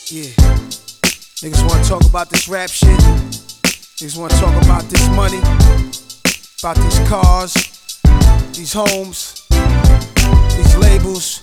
Yeah. Niggas wanna talk about this rap shit. Niggas wanna talk about this money, about these cars, these homes, these labels,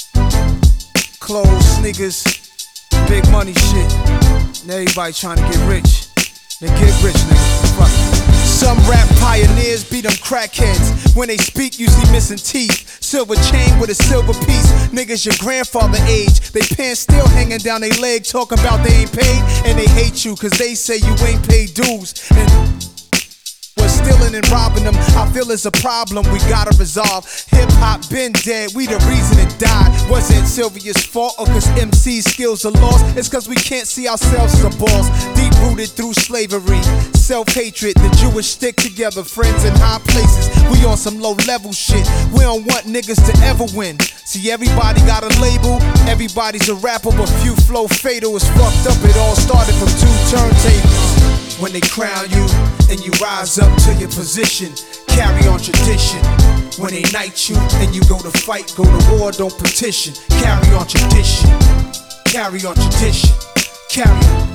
clothes, sneakers, big money shit. And everybody trying to get rich. Then get rich, nigga. Fuck it. Some rap pioneers be them crackheads. When they speak, usually missing teeth. Silver chain with a silver piece. Niggas your grandfather age. They pants still hanging down their leg, talking about they ain't paid. And they hate you cause they say you ain't paid dues. And was stealing and robbing them, I feel it's a problem we gotta resolve. Hip-hop been dead, we the reason it died. Wasn't Sylvia's fault or cause MC skills are lost. It's cause we can't see ourselves as a boss. Deep-rooted through slavery, self-hatred, the Jewish stick together, friends in high places. We on some low-level shit, we don't want niggas to ever win. See, everybody got a label, everybody's a rapper, but few flow fatal is fucked up. It all started from 2 turntables. When they crown you and you rise up to your position, carry on tradition. When they knight you and you go to fight, go to war, don't petition. Carry on tradition, carry on tradition. Carry on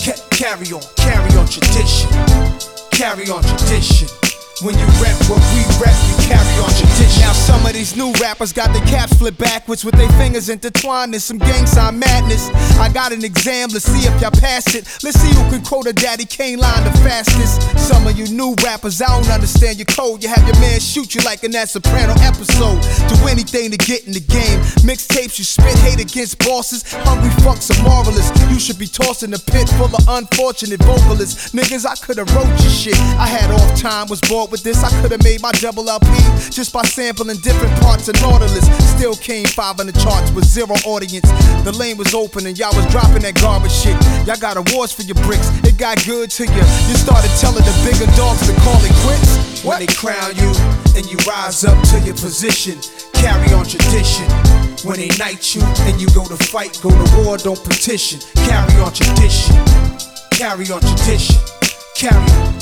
tradition, carry on tradition. When you rap what we rap, you carry on tradition. Now some of these new rappers got their caps flipped backwards with their fingers intertwined in some gang sign madness. I got an exam, let's see if y'all pass it. Let's see who can quote a Daddy Kane line the fastest. Some of you new rappers, I don't understand your code. You have your man shoot you like in that Soprano episode. Do anything to get in the game. Mixtapes, you spit hate against bosses. Hungry fucks are moralists. You should be tossed in a pit full of unfortunate vocalists. Niggas, I could've wrote your shit. I had off time, was bored with this. I could've made my double LP just by sampling different parts of Nautilus. Still came 5 on the charts with 0 audience. The lane was open and y'all was dropping that garbage shit. Y'all got awards for your bricks. It got good to you. You started telling the bigger dogs to call it quits. When they crown you and you rise up to your position, carry on tradition. When they knight you and you go to fight, go to war, don't petition. Carry on tradition, carry on tradition. Carry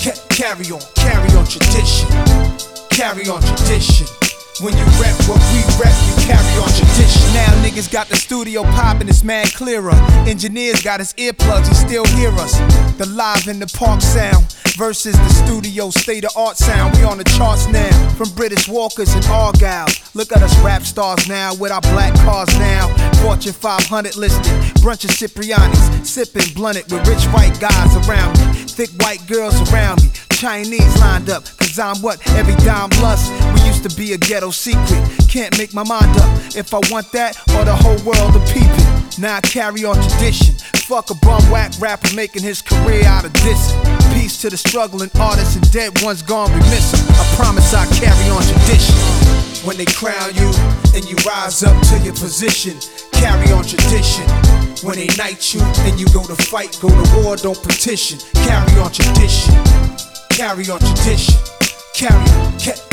on tradition, carry on tradition. When you rap what we rap, you carry on tradition. Now niggas got the studio poppin', it's mad clearer. Engineers got his earplugs, he still hear us. The live in the park sound versus the studio state-of-art sound. We on the charts now, from British Walkers and Argyle. Look at us rap stars now, with our black cars now. Fortune 500 listed, brunch of Cipriani's. Sippin' blunted with rich white guys around me. Thick white girls around me. Chinese lined up, cause I'm what every dime lust. We used to be a ghetto secret, can't make my mind up if I want that or the whole world to peep it. Now I carry on tradition, fuck a bum whack rapper making his career out of this. Peace to the struggling artists and dead ones gone, we miss them. I promise I carry on tradition. When they crown you and you rise up to your position, carry on tradition. When they knight you and you go to fight, go to war, don't petition. Carry on tradition, carry on tradition. Carry on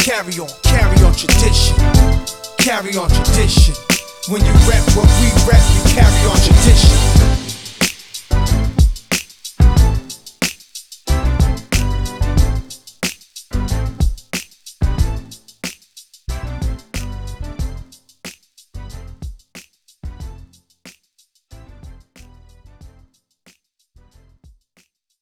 tradition, carry on tradition. When you rap what we rap, you carry on tradition.